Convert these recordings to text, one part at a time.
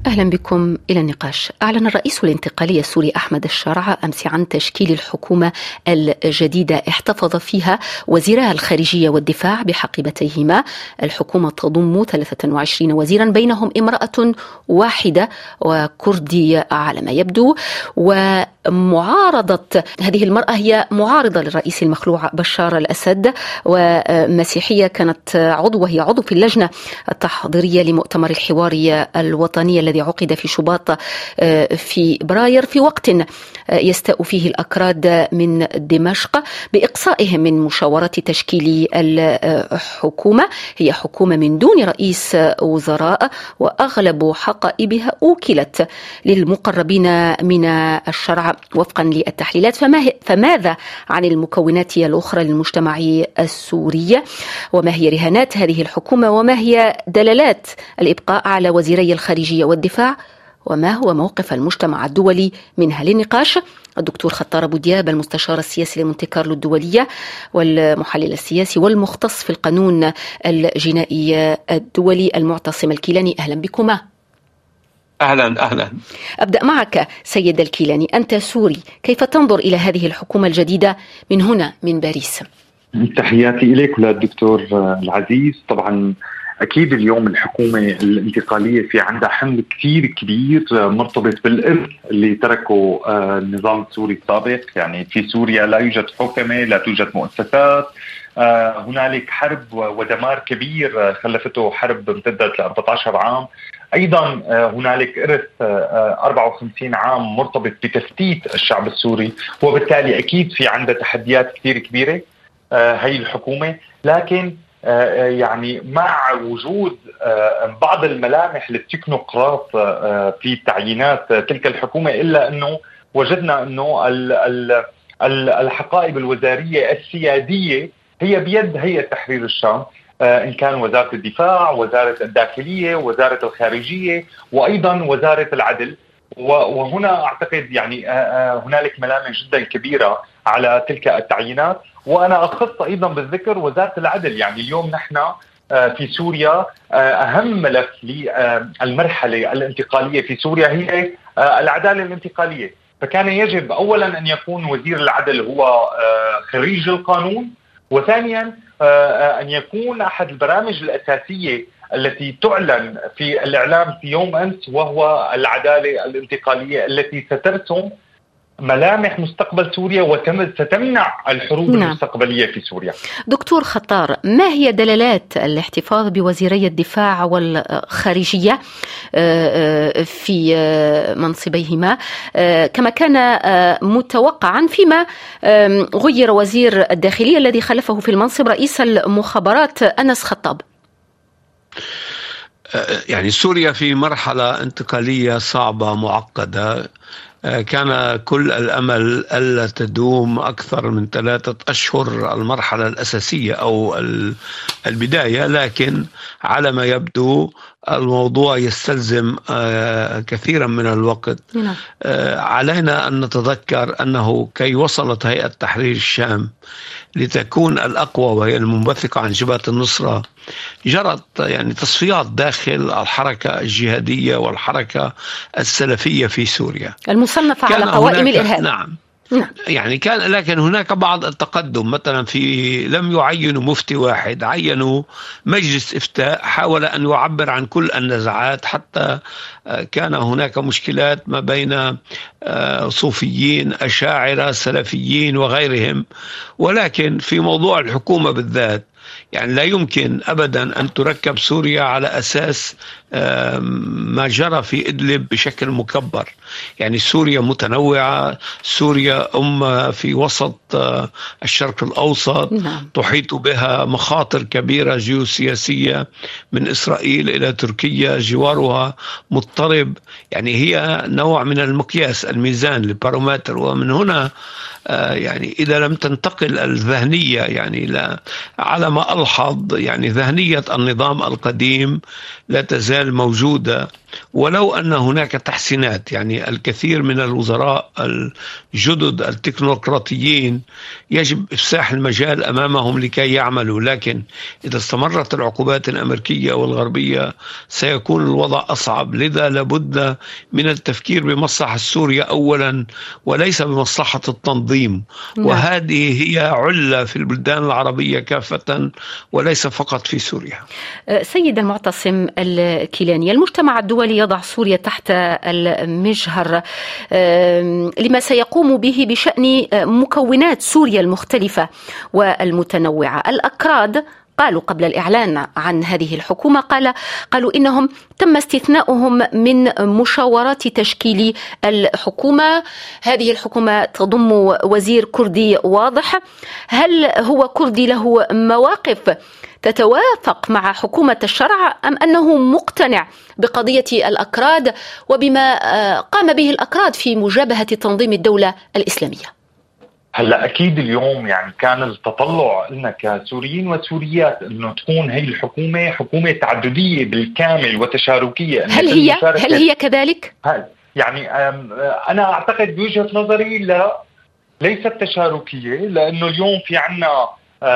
أهلا بكم إلى النقاش. أعلن الرئيس الانتقالي السوري أحمد الشرع أمس عن تشكيل الحكومة الجديدة احتفظ فيها وزيرا الخارجية والدفاع بحقيبتيهما. الحكومة تضم 23 وزيرا، بينهم امرأة واحدة وكردي على ما يبدو. ومعارضة هذه المرأة هي معارضة للرئيس المخلوع بشار الأسد، ومسيحية كانت وهي عضو في اللجنة التحضيرية لمؤتمر الحوار الوطني الذي عقد في شباط في فبراير، في وقت يستاء فيه الأكراد من دمشق بإقصائهم من مشاورة تشكيل الحكومة. هي حكومة من دون رئيس وزراء، وأغلب حقائبها أوكلت للمقربين من الشرع وفقا للتحليلات. فماذا عن المكونات الأخرى للمجتمع السوري؟ وما هي رهانات هذه الحكومة؟ وما هي دلالات الإبقاء على وزيري الخارجية والدفاع؟ وما هو موقف المجتمع الدولي منها؟ للنقاش الدكتور خطار أبو دياب، المستشار السياسي لمونتي كارلو الدولية والمحلل السياسي والمختص في القانون الجنائي الدولي، المعتصم الكيلاني. أهلا بكما. أهلا. أبدأ معك سيد الكيلاني، أنت سوري، كيف تنظر إلى هذه الحكومة الجديدة من هنا من باريس؟ تحياتي إليك وللدكتور العزيز. طبعا أكيد اليوم الحكومة الانتقالية في عندها حمل كثير كبير مرتبط بالإرث اللي تركه النظام السوري السابق. يعني في سوريا لا يوجد حكومة، لا توجد مؤسسات، هنالك حرب ودمار كبير خلفته حرب امتدت ل 14 عام. أيضا هنالك إرث 54 عام مرتبط بتفتيت الشعب السوري، وبالتالي أكيد في عندها تحديات كثير كبيرة هي الحكومة. لكن يعني مع وجود بعض الملامح للتكنوقراط في تعيينات تلك الحكومة، إلا أنه وجدنا أنه الحقائب الوزارية السيادية هي بيد هيئة تحرير الشام، إن كان وزارة الدفاع، وزارة الداخلية، وزارة الخارجية، وأيضا وزارة العدل. وهنا أعتقد يعني هنالك ملامح جدا كبيرة على تلك التعيينات. وأنا أخص أيضا بالذكر وزارة العدل. يعني اليوم نحن في سوريا أهم ملف للمرحلة الانتقالية في سوريا هي العدالة الانتقالية، فكان يجب أولا أن يكون وزير العدل هو خريج القانون، وثانيا أن يكون أحد البرامج الأساسية التي تعلن في الإعلام في يوم أمس، وهو العدالة الانتقالية التي سترسم ملامح مستقبل سوريا وستمنع الحروب المستقبلية في سوريا. دكتور خطار، ما هي دلالات الاحتفاظ بوزيري الدفاع والخارجية في منصبيهما كما كان متوقعا، فيما غير وزير الداخلية الذي خلفه في المنصب رئيس المخابرات أنس خطاب؟ يعني سوريا في مرحلة انتقالية صعبة معقدة، كان كل الأمل ألا تدوم أكثر من 3 أشهر المرحلة الأساسية أو البداية، لكن على ما يبدو الموضوع يستلزم كثيرا من الوقت. علينا أن نتذكر أنه كي وصلت هيئة تحرير الشام لتكون الأقوى وهي المنبثقة عن جبهة النصرة، جرت يعني تصفيات داخل الحركة الجهادية والحركة السلفية في سوريا المصنفة على قوائم الإرهاب. نعم. يعني كان، لكن هناك بعض التقدم. مثلا لم يعينوا مفتي واحد، عينوا مجلس إفتاء حاول أن يعبر عن كل النزاعات، حتى كان هناك مشكلات ما بين صوفيين، أشاعرة، سلفيين وغيرهم. ولكن في موضوع الحكومة بالذات يعني لا يمكن أبدا أن تركب سوريا على أساس ما جرى في إدلب بشكل مكبر. يعني سوريا متنوعة، سوريا في وسط الشرق الأوسط، تحيط بها مخاطر كبيرة جيوسياسية من إسرائيل إلى تركيا، جوارها مضطرب. يعني هي نوع من المقياس، الميزان، البارومتر. ومن هنا يعني إذا لم تنتقل الذهنية، يعني على ما ألحظ يعني ذهنية النظام القديم لا تزال موجودة، ولو أن هناك تحسينات. يعني الكثير من الوزراء الجدد التكنوقراطيين يجب إفساح المجال أمامهم لكي يعملوا، لكن إذا استمرت العقوبات الأمريكية والغربية سيكون الوضع أصعب. لذا لابد من التفكير بمصلحة سوريا أولا وليس بمصلحة التنظيم. وهذه هي علة في البلدان العربية كافة وليس فقط في سوريا. سيد المعتصم الكيلاني، المجتمع الدولي يضع سوريا تحت المجهر لما سيقوم به بشأن مكونات سوريا المختلفة والمتنوعة. الأكراد قالوا قبل الإعلان عن هذه الحكومة قالوا إنهم تم استثناؤهم من مشاورات تشكيل الحكومة. هذه الحكومة تضم وزير كردي واضح. هل هو كردي له مواقف تتوافق مع حكومة الشرع أم أنه مقتنع بقضية الأكراد وبما قام به الأكراد في مجابهة تنظيم الدولة الإسلامية؟ هلا اكيد اليوم يعني كان التطلع لنا كسوريين وسوريات انه تكون هي الحكومه حكومه تعدديه بالكامل وتشاركيه. هل هي كذلك؟ يعني انا اعتقد بوجهه نظري لا، ليست تشاركيه، لانه اليوم في عنا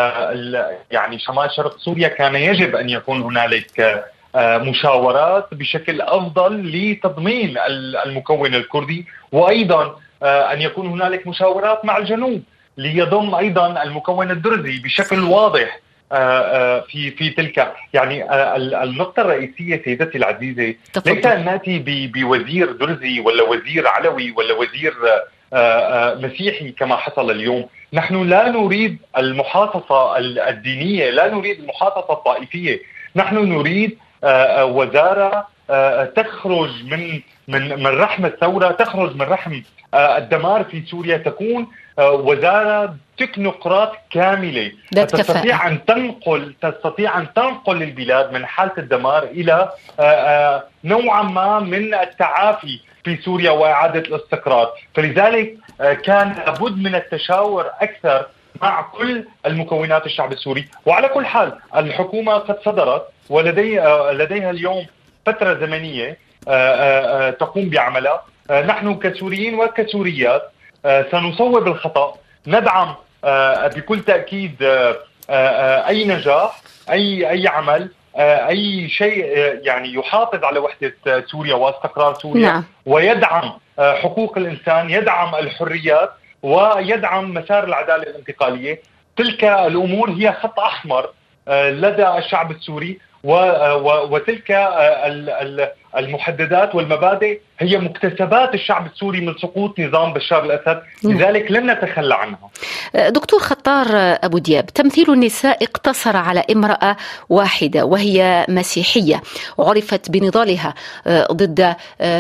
يعني شمال شرق سوريا كان يجب ان يكون هنالك مشاورات بشكل افضل لتضمين المكون الكردي، وايضا أن يكون هنالك مشاورات مع الجنوب ليضم أيضا المكون الدرزي بشكل واضح في تلك يعني النقطة الرئيسية سيدتي العزيزة. ليس أن نأتي بوزير درزي ولا وزير علوي ولا وزير مسيحي كما حصل اليوم. نحن لا نريد المحافظة الدينية، لا نريد المحافظة الطائفية، نحن نريد وزارة تخرج من رحم الثورة، تخرج من رحم الدمار في سوريا، تكون وزارة تكنوقراط كاملة تستطيع أن تنقل البلاد من حالة الدمار إلى نوعا ما من التعافي في سوريا وإعادة الاستقرار. فلذلك كان لابد من التشاور أكثر مع كل المكونات الشعب السوري. وعلى كل حال الحكومة قد صدرت ولديها اليوم فترة زمنية تقوم بعملها. نحن كسوريين وكسوريات سنصوب الخطأ، ندعم بكل تأكيد أي نجاح، أي عمل، أي شيء يعني يحافظ على وحدة سوريا واستقرار سوريا. نعم. ويدعم حقوق الإنسان، يدعم الحريات، ويدعم مسار العدالة الانتقالية. تلك الأمور هي خط أحمر لدى الشعب السوري، وتلك المحددات والمبادئ هي مكتسبات الشعب السوري من سقوط نظام بشار الأسد، لذلك لن نتخلى عنها. دكتور خطار أبو دياب، تمثيل النساء اقتصر على امرأة واحدة وهي مسيحية، وعرفت بنضالها ضد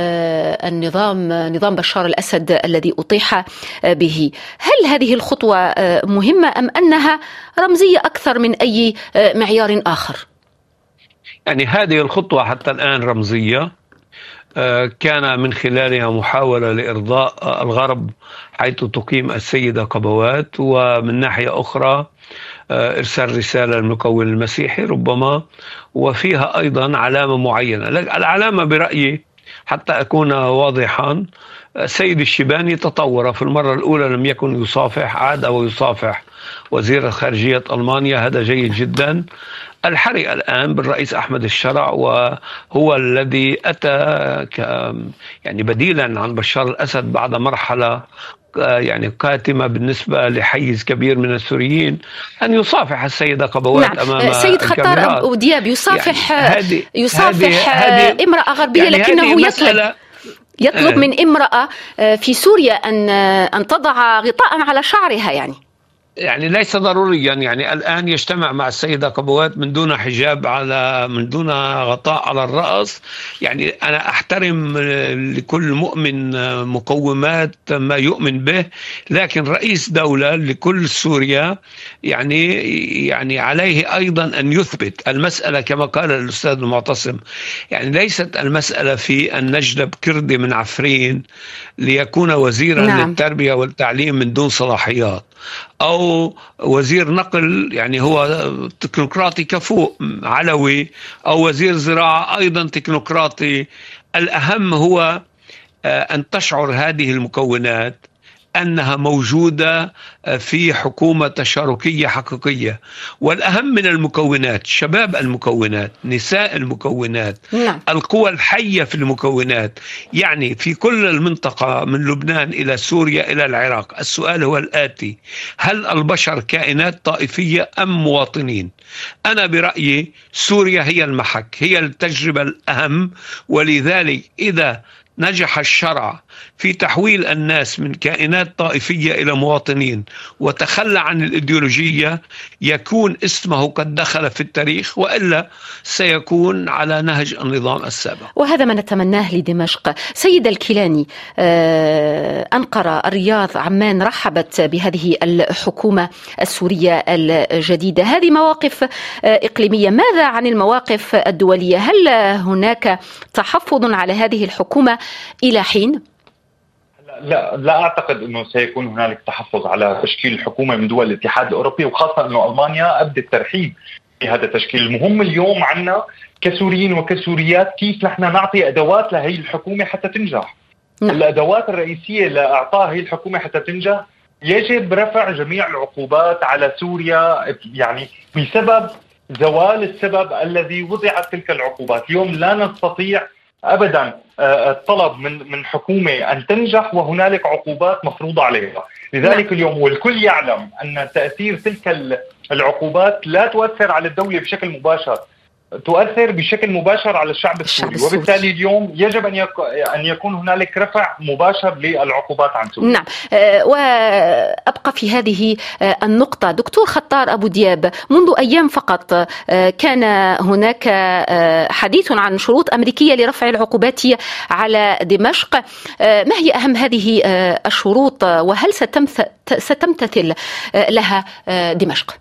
نظام بشار الأسد الذي أطيح به. هل هذه الخطوة مهمة أم أنها رمزية أكثر من أي معيار آخر؟ يعني هذه الخطوة حتى الآن رمزية، كان من خلالها محاولة لإرضاء الغرب حيث تقيم السيدة قبوات، ومن ناحية أخرى إرسال رسالة للمكون المسيحي ربما، وفيها أيضا علامة معينة. العلامة برأيي حتى أكون واضحا، السيد الشيباني تطور. في المرة الأولى لم يكن يصافح، عاد ويصافح وزير خارجية ألمانيا، هذا جيد جدا. الحري الآن بالرئيس أحمد الشرع، وهو الذي أتى يعني بديلا عن بشار الأسد بعد مرحلة يعني قاتمة بالنسبة لحيز كبير من السوريين، أن يصافح السيدة قبوات. نعم. أمام سيد خطار أبو دياب يصافح يعني يصافح امرأة غربية، يعني لكنه يطلب من امرأة في سوريا أن تضع غطاء على شعرها. يعني ليس ضروريا، يعني الآن يجتمع مع السيدة قبوات من دون حجاب، من دون غطاء على الرأس. يعني أنا أحترم لكل مؤمن مقومات ما يؤمن به، لكن رئيس دولة لكل سوريا يعني عليه أيضا أن يثبت المسألة كما قال الأستاذ المعتصم. يعني ليست المسألة في أن نجلب كردي من عفرين ليكون وزيرا نعم. للتربية والتعليم من دون صلاحيات، أو وزير نقل يعني هو تكنوقراطي كفؤ علوي، أو وزير زراعة أيضا تكنوقراطي. الأهم هو أن تشعر هذه المكونات أنها موجودة في حكومة تشاركية حقيقية. والأهم من المكونات شباب المكونات، نساء المكونات، القوى الحية في المكونات، يعني في كل المنطقة من لبنان إلى سوريا إلى العراق. السؤال هو الآتي: هل البشر كائنات طائفية أم مواطنين؟ أنا برأيي سوريا هي المحك، هي التجربة الأهم. ولذلك إذا نجح الشرع في تحويل الناس من كائنات طائفية إلى مواطنين وتخلى عن الإيديولوجية، يكون اسمه قد دخل في التاريخ، وإلا سيكون على نهج النظام السابق. وهذا ما نتمناه لدمشق. سيد الكيلاني، أنقرة، الرياض، عمان رحبت بهذه الحكومة السورية الجديدة. هذه مواقف إقليمية. ماذا عن المواقف الدولية؟ هل هناك تحفظ على هذه الحكومة إلى حين؟ لا أعتقد أنه سيكون هنالك تحفظ على تشكيل الحكومة من دول الاتحاد الأوروبي، وخاصة أنه ألمانيا أبدت الترحيب بهذا التشكيل. المهم اليوم عنا كسوريين وكسوريات كيف نحن نعطي أدوات لهي الحكومة حتى تنجح. الأدوات الرئيسية لإعطاء هي الحكومة حتى تنجح: يجب رفع جميع العقوبات على سوريا، يعني بسبب زوال السبب الذي وضعت تلك العقوبات. اليوم لا نستطيع أبدا الطلب من حكومة أن تنجح وهنالك عقوبات مفروضة عليها. لذلك اليوم والكل يعلم أن تأثير تلك العقوبات لا تؤثر على الدولة بشكل مباشر، تؤثر بشكل مباشر على الشعب السوري، وبالتالي اليوم يجب أن يكون هنالك رفع مباشر للعقوبات عن سوريا. نعم. وأبقى في هذه النقطة دكتور خطار أبو دياب. منذ أيام فقط كان هناك حديث عن شروط أمريكية لرفع العقوبات على دمشق. ما هي أهم هذه الشروط، وهل ستمتثل لها دمشق؟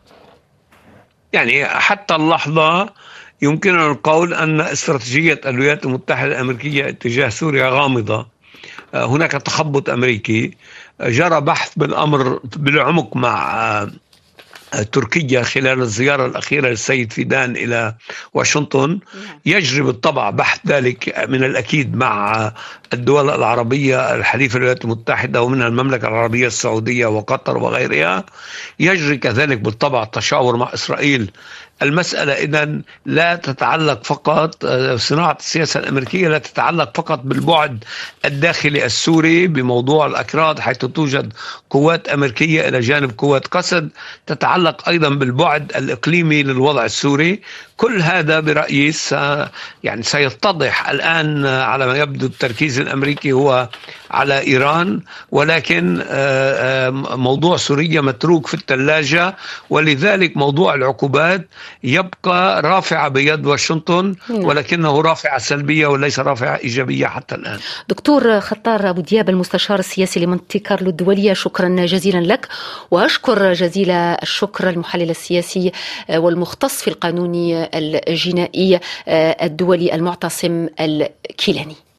يعني حتى اللحظة يمكننا القول أن استراتيجية الولايات المتحدة الأمريكية اتجاه سوريا غامضة. هناك تخبط أمريكي. جرى بحث بالأمر بالعمق مع تركيا خلال الزيارة الأخيرة للسيد فيدان إلى واشنطن. يجري بالطبع بحث ذلك من الأكيد مع الدول العربية الحليفة للولايات المتحدة ومنها المملكة العربية السعودية وقطر وغيرها. يجري كذلك بالطبع تشاور مع إسرائيل. المسألة إذن لا تتعلق فقط، صناعة السياسة الأمريكية لا تتعلق فقط بالبعد الداخلي السوري بموضوع الأكراد، حيث توجد قوات أمريكية إلى جانب قوات قسد، تتعلق أيضا بالبعد الإقليمي للوضع السوري. كل هذا برأيي يعني سيتضح الآن. على ما يبدو التركيز الأمريكي هو على إيران، ولكن موضوع سوريا متروك في الثلاجة، ولذلك موضوع العقوبات يبقى رافعة بيد واشنطن، ولكنه رافعة سلبية وليس رافعة إيجابية حتى الآن. دكتور خطار أبو دياب، المستشار السياسي لمونتي كارلو الدولية، شكرا جزيلا لك. وأشكر جزيل الشكر المحلل السياسي والمختص في القانون الجنائي الدولي المعتصم الكيلاني.